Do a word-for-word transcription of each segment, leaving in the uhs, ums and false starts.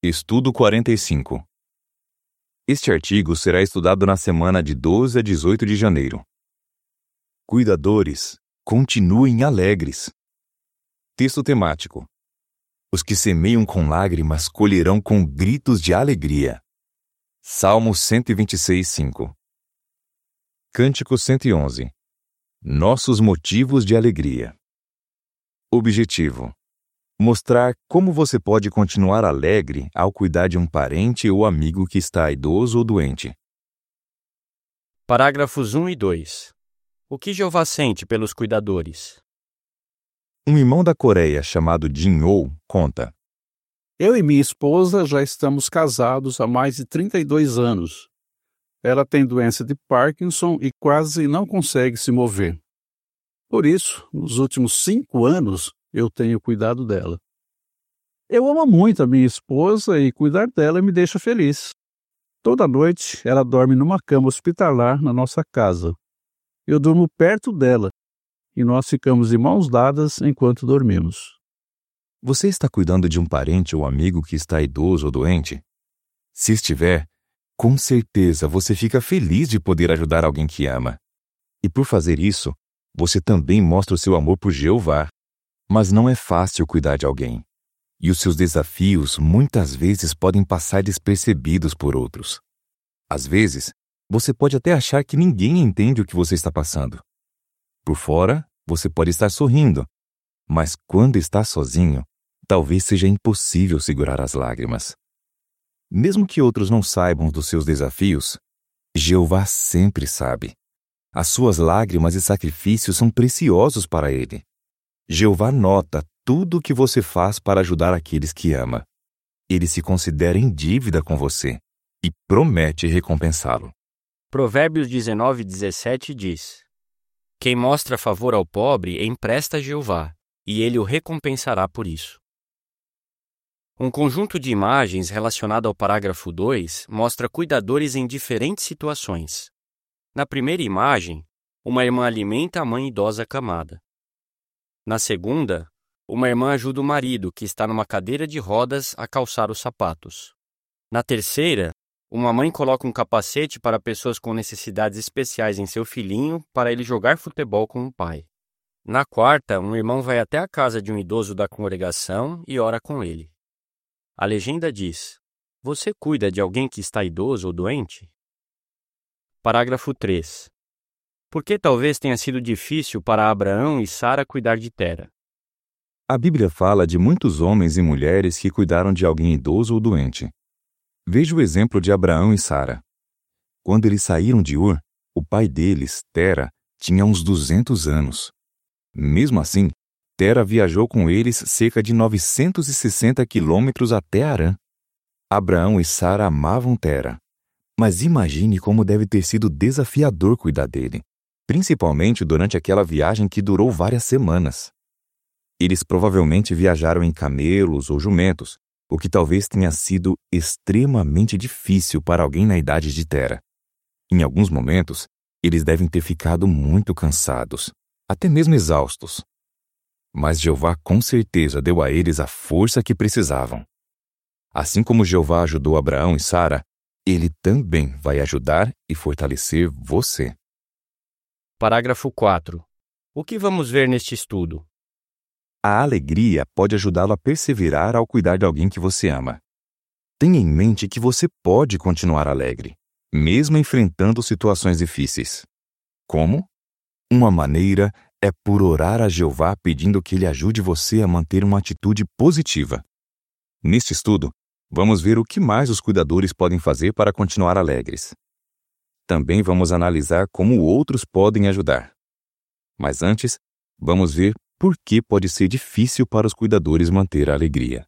Estudo quarenta e cinco. Este artigo será estudado na semana de doze a dezoito de janeiro. Cuidadores, continuem alegres. Texto temático. Os que semeiam com lágrimas colherão com gritos de alegria. Salmo cento e vinte e seis, cinco. Cântico cento e onze. Nossos motivos de alegria. Objetivo: mostrar como você pode continuar alegre ao cuidar de um parente ou amigo que está idoso ou doente. Parágrafos um e dois. O que Jeová sente pelos cuidadores? Um irmão da Coreia chamado Jin-Oh conta: Eu e minha esposa já estamos casados há mais de trinta e dois anos. Ela tem doença de Parkinson e quase não consegue se mover. Por isso, nos últimos cinco anos, eu tenho cuidado dela. Eu amo muito a minha esposa e cuidar dela me deixa feliz. Toda noite, ela dorme numa cama hospitalar na nossa casa. Eu durmo perto dela e nós ficamos de mãos dadas enquanto dormimos. Você está cuidando de um parente ou amigo que está idoso ou doente? Se estiver, com certeza você fica feliz de poder ajudar alguém que ama. E por fazer isso, você também mostra o seu amor por Jeová. Mas não é fácil cuidar de alguém. E os seus desafios muitas vezes podem passar despercebidos por outros. Às vezes, você pode até achar que ninguém entende o que você está passando. Por fora, você pode estar sorrindo, mas quando está sozinho, talvez seja impossível segurar as lágrimas. Mesmo que outros não saibam dos seus desafios, Jeová sempre sabe. As suas lágrimas e sacrifícios são preciosos para Ele. Jeová nota tudo o que você faz para ajudar aqueles que ama. Ele se considera em dívida com você e promete recompensá-lo. Provérbios dezenove, dezessete diz: Quem mostra favor ao pobre empresta a Jeová, e ele o recompensará por isso. Um conjunto de imagens relacionado ao parágrafo dois mostra cuidadores em diferentes situações. Na primeira imagem, uma irmã alimenta a mãe idosa acamada. Na segunda, uma irmã ajuda o marido, que está numa cadeira de rodas, a calçar os sapatos. Na terceira, uma mãe coloca um capacete para pessoas com necessidades especiais em seu filhinho para ele jogar futebol com o pai. Na quarta, um irmão vai até a casa de um idoso da congregação e ora com ele. A legenda diz: Você cuida de alguém que está idoso ou doente? Parágrafo três. Por que talvez tenha sido difícil para Abraão e Sara cuidar de Tera? A Bíblia fala de muitos homens e mulheres que cuidaram de alguém idoso ou doente. Veja o exemplo de Abraão e Sara. Quando eles saíram de Ur, o pai deles, Tera, tinha uns duzentos anos. Mesmo assim, Tera viajou com eles cerca de novecentos e sessenta quilômetros até Harã. Abraão e Sara amavam Tera. Mas imagine como deve ter sido desafiador cuidar dele, principalmente durante aquela viagem que durou várias semanas. Eles provavelmente viajaram em camelos ou jumentos, o que talvez tenha sido extremamente difícil para alguém na idade de Tera. Em alguns momentos, eles devem ter ficado muito cansados, até mesmo exaustos. Mas Jeová com certeza deu a eles a força que precisavam. Assim como Jeová ajudou Abraão e Sara, Ele também vai ajudar e fortalecer você. Parágrafo quatro. O que vamos ver neste estudo? A alegria pode ajudá-lo a perseverar ao cuidar de alguém que você ama. Tenha em mente que você pode continuar alegre, mesmo enfrentando situações difíceis. Como? Uma maneira é por orar a Jeová pedindo que Ele ajude você a manter uma atitude positiva. Neste estudo, vamos ver o que mais os cuidadores podem fazer para continuar alegres. Também vamos analisar como outros podem ajudar. Mas antes, vamos ver por que pode ser difícil para os cuidadores manter a alegria.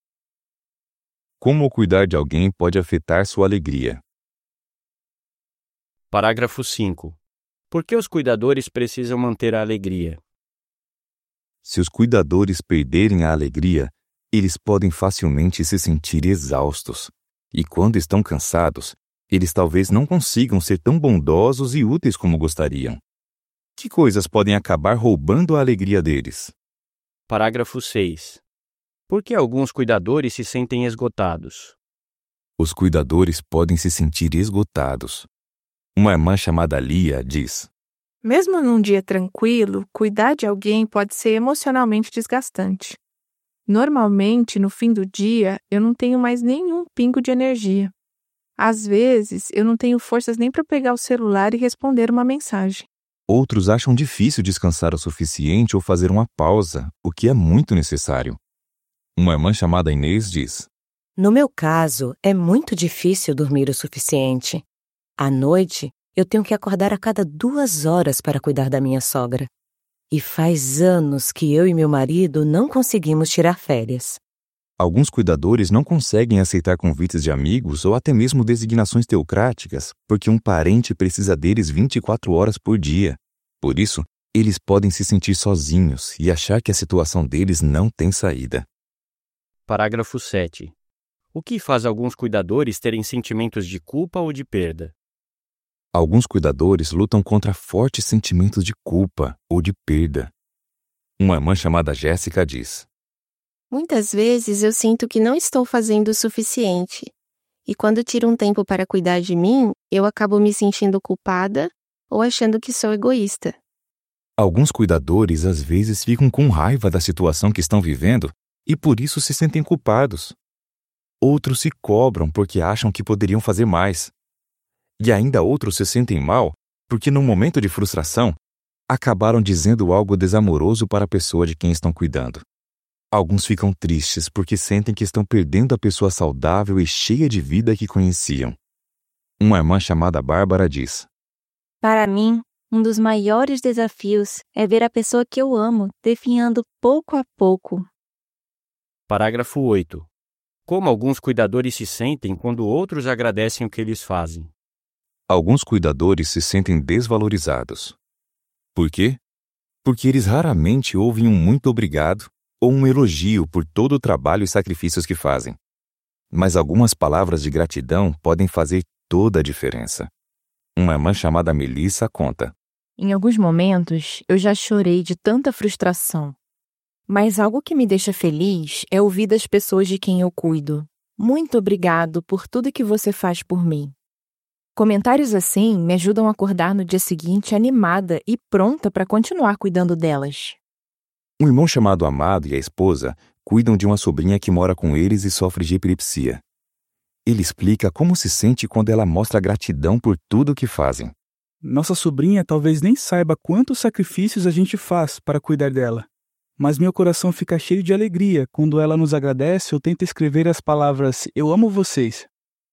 Como cuidar de alguém pode afetar sua alegria? Parágrafo cinco. Por que os cuidadores precisam manter a alegria? Se os cuidadores perderem a alegria, eles podem facilmente se sentir exaustos. E quando estão cansados, eles talvez não consigam ser tão bondosos e úteis como gostariam. Que coisas podem acabar roubando a alegria deles? Parágrafo seis. Por que alguns cuidadores se sentem esgotados? Os cuidadores podem se sentir esgotados. Uma irmã chamada Lia diz: Mesmo num dia tranquilo, cuidar de alguém pode ser emocionalmente desgastante. Normalmente, no fim do dia, eu não tenho mais nenhum pingo de energia. Às vezes, eu não tenho forças nem para pegar o celular e responder uma mensagem. Outros acham difícil descansar o suficiente ou fazer uma pausa, o que é muito necessário. Uma irmã chamada Inês diz: No meu caso, é muito difícil dormir o suficiente. À noite, eu tenho que acordar a cada duas horas para cuidar da minha sogra. E faz anos que eu e meu marido não conseguimos tirar férias. Alguns cuidadores não conseguem aceitar convites de amigos ou até mesmo designações teocráticas porque um parente precisa deles vinte e quatro horas por dia. Por isso, eles podem se sentir sozinhos e achar que a situação deles não tem saída. Parágrafo sete. O que faz alguns cuidadores terem sentimentos de culpa ou de perda? Alguns cuidadores lutam contra fortes sentimentos de culpa ou de perda. Uma irmã chamada Jéssica diz: Muitas vezes eu sinto que não estou fazendo o suficiente. E quando tiro um tempo para cuidar de mim, eu acabo me sentindo culpada ou achando que sou egoísta. Alguns cuidadores às vezes ficam com raiva da situação que estão vivendo e por isso se sentem culpados. Outros se cobram porque acham que poderiam fazer mais. E ainda outros se sentem mal porque, num momento de frustração, acabaram dizendo algo desamoroso para a pessoa de quem estão cuidando. Alguns ficam tristes porque sentem que estão perdendo a pessoa saudável e cheia de vida que conheciam. Uma irmã chamada Bárbara diz: Para mim, um dos maiores desafios é ver a pessoa que eu amo definhando pouco a pouco. Parágrafo oito. Como alguns cuidadores se sentem quando outros agradecem o que eles fazem? Alguns cuidadores se sentem desvalorizados. Por quê? Porque eles raramente ouvem um muito obrigado ou um elogio por todo o trabalho e sacrifícios que fazem. Mas algumas palavras de gratidão podem fazer toda a diferença. Uma irmã chamada Melissa conta: Em alguns momentos, eu já chorei de tanta frustração. Mas algo que me deixa feliz é ouvir das pessoas de quem eu cuido: Muito obrigado por tudo que você faz por mim. Comentários assim me ajudam a acordar no dia seguinte animada e pronta para continuar cuidando delas. Um irmão chamado Amado e a esposa cuidam de uma sobrinha que mora com eles e sofre de epilepsia. Ele explica como se sente quando ela mostra gratidão por tudo que fazem. Nossa sobrinha talvez nem saiba quantos sacrifícios a gente faz para cuidar dela. Mas meu coração fica cheio de alegria quando ela nos agradece ou tenta escrever as palavras "Eu amo vocês".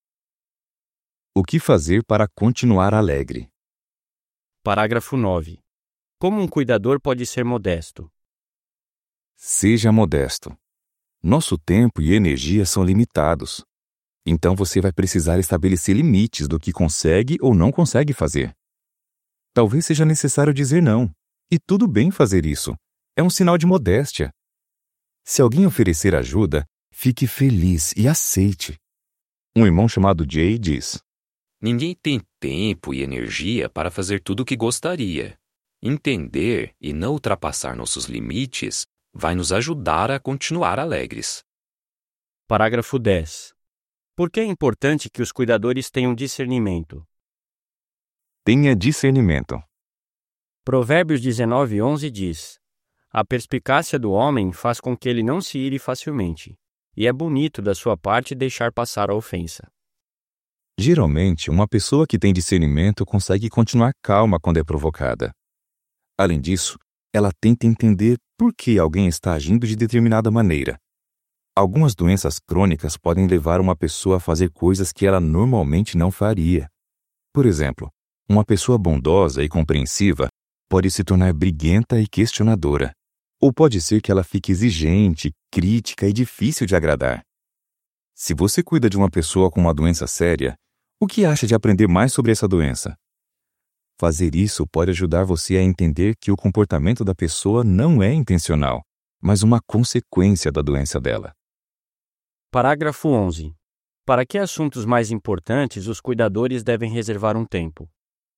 O que fazer para continuar alegre? Parágrafo nove. Como um cuidador pode ser modesto? Seja modesto. Nosso tempo e energia são limitados. Então você vai precisar estabelecer limites do que consegue ou não consegue fazer. Talvez seja necessário dizer não. E tudo bem fazer isso. É um sinal de modéstia. Se alguém oferecer ajuda, fique feliz e aceite. Um irmão chamado Jay diz: Ninguém tem tempo e energia para fazer tudo o que gostaria. Entender e não ultrapassar nossos limites vai nos ajudar a continuar alegres. Parágrafo dez. Por que é importante que os cuidadores tenham discernimento? Tenha discernimento. Provérbios dezenove, onze diz: A perspicácia do homem faz com que ele não se ire facilmente, e é bonito da sua parte deixar passar a ofensa. Geralmente, uma pessoa que tem discernimento consegue continuar calma quando é provocada. Além disso, ela tenta entender por que alguém está agindo de determinada maneira. Algumas doenças crônicas podem levar uma pessoa a fazer coisas que ela normalmente não faria. Por exemplo, uma pessoa bondosa e compreensiva pode se tornar briguenta e questionadora. Ou pode ser que ela fique exigente, crítica e difícil de agradar. Se você cuida de uma pessoa com uma doença séria, o que acha de aprender mais sobre essa doença? Fazer isso pode ajudar você a entender que o comportamento da pessoa não é intencional, mas uma consequência da doença dela. Parágrafo onze. Para que assuntos mais importantes os cuidadores devem reservar um tempo?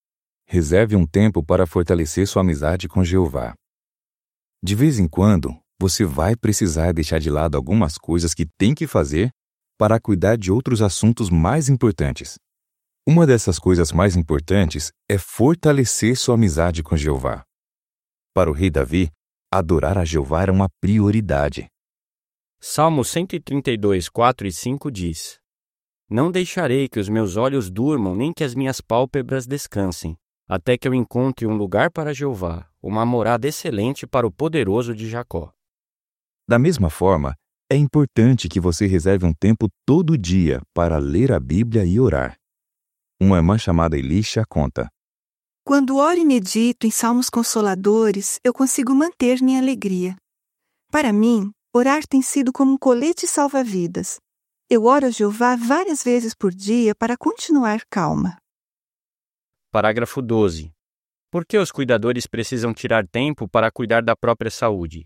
Reserve um tempo para fortalecer sua amizade com Jeová. De vez em quando, você vai precisar deixar de lado algumas coisas que tem que fazer para cuidar de outros assuntos mais importantes. Uma dessas coisas mais importantes é fortalecer sua amizade com Jeová. Para o rei Davi, adorar a Jeová era uma prioridade. Salmo cento e trinta e dois, quatro e cinco diz: Não deixarei que os meus olhos durmam, nem que as minhas pálpebras descansem, até que eu encontre um lugar para Jeová, uma morada excelente para o poderoso de Jacó. Da mesma forma, é importante que você reserve um tempo todo dia para ler a Bíblia e orar. Uma irmã chamada Elisha conta: Quando oro e medito em salmos consoladores, eu consigo manter minha alegria. Para mim, orar tem sido como um colete salva-vidas. Eu oro a Jeová várias vezes por dia para continuar calma. Parágrafo doze. Por que os cuidadores precisam tirar tempo para cuidar da própria saúde?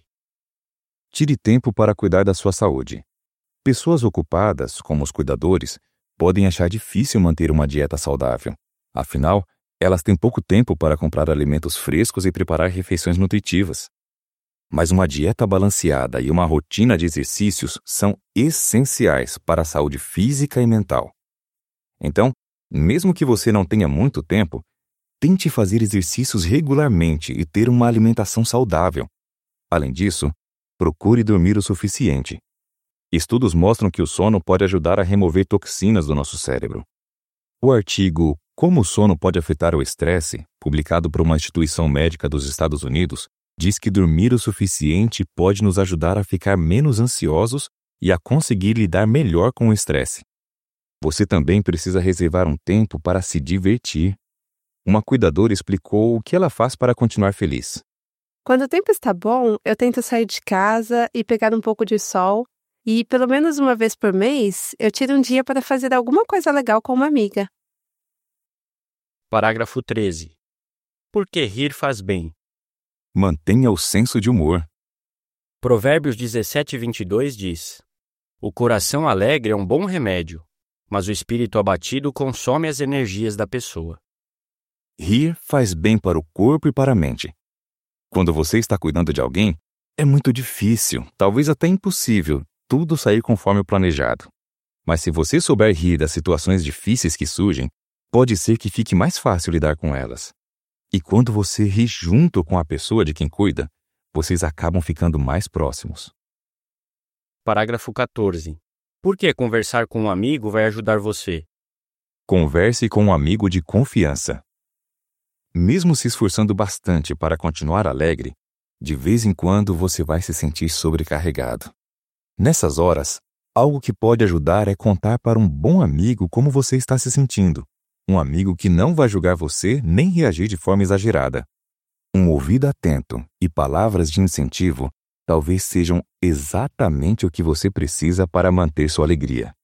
Tire tempo para cuidar da sua saúde. Pessoas ocupadas, como os cuidadores, podem achar difícil manter uma dieta saudável. Afinal, elas têm pouco tempo para comprar alimentos frescos e preparar refeições nutritivas. Mas uma dieta balanceada e uma rotina de exercícios são essenciais para a saúde física e mental. Então, mesmo que você não tenha muito tempo, tente fazer exercícios regularmente e ter uma alimentação saudável. Além disso, procure dormir o suficiente. Estudos mostram que o sono pode ajudar a remover toxinas do nosso cérebro. O artigo Como o sono pode afetar o estresse, publicado por uma instituição médica dos Estados Unidos, diz que dormir o suficiente pode nos ajudar a ficar menos ansiosos e a conseguir lidar melhor com o estresse. Você também precisa reservar um tempo para se divertir. Uma cuidadora explicou o que ela faz para continuar feliz. Quando o tempo está bom, eu tento sair de casa e pegar um pouco de sol, e pelo menos uma vez por mês, eu tiro um dia para fazer alguma coisa legal com uma amiga. Parágrafo treze. Por que rir faz bem? Mantenha o senso de humor. Provérbios dezessete, vinte e dois diz: O coração alegre é um bom remédio, mas o espírito abatido consome as energias da pessoa. Rir faz bem para o corpo e para a mente. Quando você está cuidando de alguém, é muito difícil, talvez até impossível, tudo sair conforme o planejado. Mas se você souber rir das situações difíceis que surgem, pode ser que fique mais fácil lidar com elas. E quando você ri junto com a pessoa de quem cuida, vocês acabam ficando mais próximos. Parágrafo quatorze. Por que conversar com um amigo vai ajudar você? Converse com um amigo de confiança. Mesmo se esforçando bastante para continuar alegre, de vez em quando você vai se sentir sobrecarregado. Nessas horas, algo que pode ajudar é contar para um bom amigo como você está se sentindo. Um amigo que não vai julgar você nem reagir de forma exagerada. Um ouvido atento e palavras de incentivo talvez sejam exatamente o que você precisa para manter sua alegria.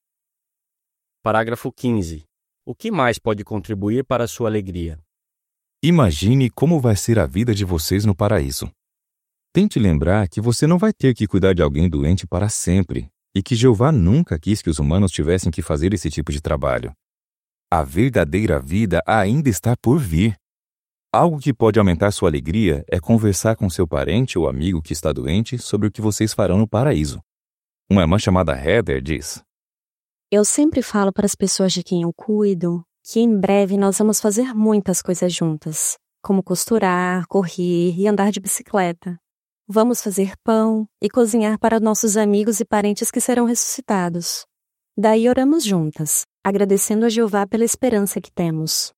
Parágrafo quinze. O que mais pode contribuir para a sua alegria? Imagine como vai ser a vida de vocês no paraíso. Tente lembrar que você não vai ter que cuidar de alguém doente para sempre e que Jeová nunca quis que os humanos tivessem que fazer esse tipo de trabalho. A verdadeira vida ainda está por vir. Algo que pode aumentar sua alegria é conversar com seu parente ou amigo que está doente sobre o que vocês farão no paraíso. Uma irmã chamada Heather diz: Eu sempre falo para as pessoas de quem eu cuido que em breve nós vamos fazer muitas coisas juntas, como costurar, correr e andar de bicicleta. Vamos fazer pão e cozinhar para nossos amigos e parentes que serão ressuscitados. Daí oramos juntas, agradecendo a Jeová pela esperança que temos.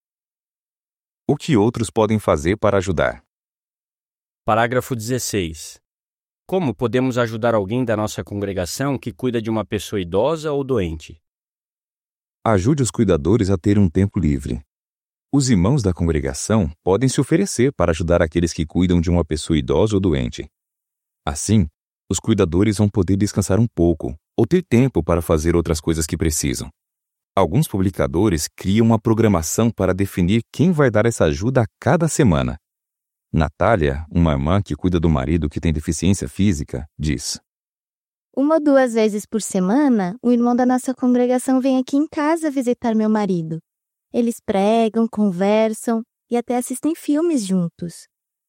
O que outros podem fazer para ajudar? Parágrafo dezesseis. Como podemos ajudar alguém da nossa congregação que cuida de uma pessoa idosa ou doente? Ajude os cuidadores a ter um tempo livre. Os irmãos da congregação podem se oferecer para ajudar aqueles que cuidam de uma pessoa idosa ou doente. Assim, os cuidadores vão poder descansar um pouco ou ter tempo para fazer outras coisas que precisam. Alguns publicadores criam uma programação para definir quem vai dar essa ajuda a cada semana. Natália, uma irmã que cuida do marido que tem deficiência física, diz: Uma ou duas vezes por semana, o irmão da nossa congregação vem aqui em casa visitar meu marido. Eles pregam, conversam e até assistem filmes juntos.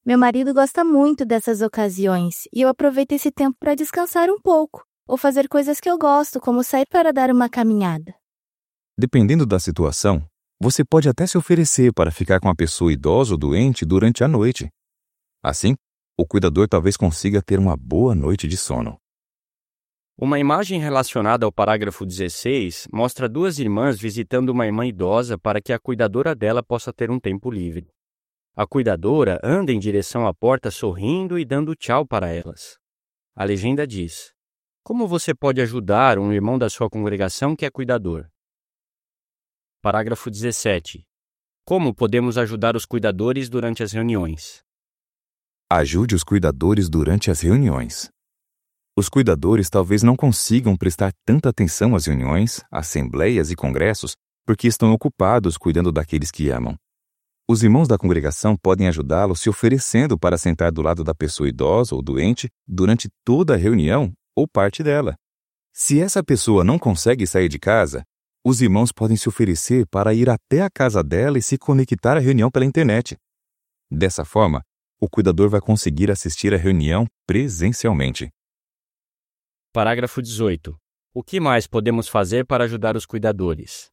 Meu marido gosta muito dessas ocasiões e eu aproveito esse tempo para descansar um pouco ou fazer coisas que eu gosto, como sair para dar uma caminhada. Dependendo da situação, você pode até se oferecer para ficar com a pessoa idosa ou doente durante a noite. Assim, o cuidador talvez consiga ter uma boa noite de sono. Uma imagem relacionada ao parágrafo dezesseis mostra duas irmãs visitando uma irmã idosa para que a cuidadora dela possa ter um tempo livre. A cuidadora anda em direção à porta sorrindo e dando tchau para elas. A legenda diz: como você pode ajudar um irmão da sua congregação que é cuidador? Parágrafo dezessete. Como podemos ajudar os cuidadores durante as reuniões? Ajude os cuidadores durante as reuniões. Os cuidadores talvez não consigam prestar tanta atenção às reuniões, assembleias e congressos porque estão ocupados cuidando daqueles que amam. Os irmãos da congregação podem ajudá-los se oferecendo para sentar do lado da pessoa idosa ou doente durante toda a reunião ou parte dela. Se essa pessoa não consegue sair de casa, os irmãos podem se oferecer para ir até a casa dela e se conectar à reunião pela internet. Dessa forma, o cuidador vai conseguir assistir à reunião presencialmente. Parágrafo dezoito. O que mais podemos fazer para ajudar os cuidadores?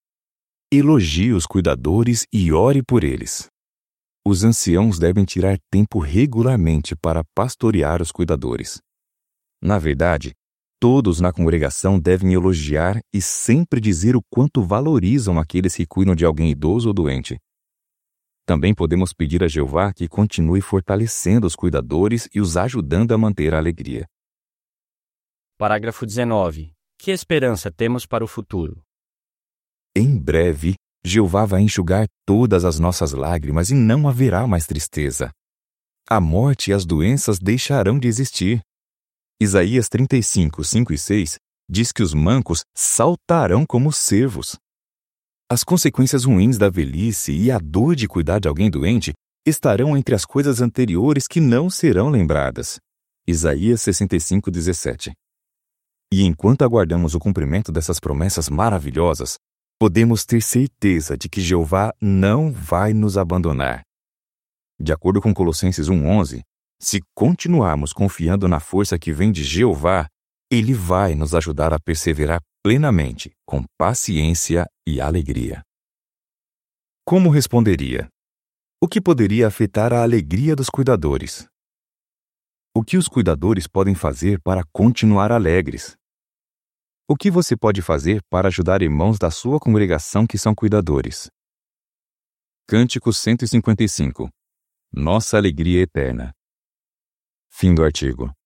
Elogie os cuidadores e ore por eles. Os anciãos devem tirar tempo regularmente para pastorear os cuidadores. Na verdade, todos na congregação devem elogiar e sempre dizer o quanto valorizam aqueles que cuidam de alguém idoso ou doente. Também podemos pedir a Jeová que continue fortalecendo os cuidadores e os ajudando a manter a alegria. Parágrafo dezenove. Que esperança temos para o futuro? Em breve, Jeová vai enxugar todas as nossas lágrimas e não haverá mais tristeza. A morte e as doenças deixarão de existir. Isaías trinta e cinco, cinco e seis diz que os mancos saltarão como cervos. As consequências ruins da velhice e a dor de cuidar de alguém doente estarão entre as coisas anteriores que não serão lembradas. Isaías sessenta e cinco, dezessete. E enquanto aguardamos o cumprimento dessas promessas maravilhosas, podemos ter certeza de que Jeová não vai nos abandonar. De acordo com Colossenses um, onze, se continuarmos confiando na força que vem de Jeová, Ele vai nos ajudar a perseverar plenamente, com paciência e alegria. Como responderia? O que poderia afetar a alegria dos cuidadores? O que os cuidadores podem fazer para continuar alegres? O que você pode fazer para ajudar irmãos da sua congregação que são cuidadores? Cântico cento e cinquenta e cinco. Nossa alegria eterna. Fim do artigo.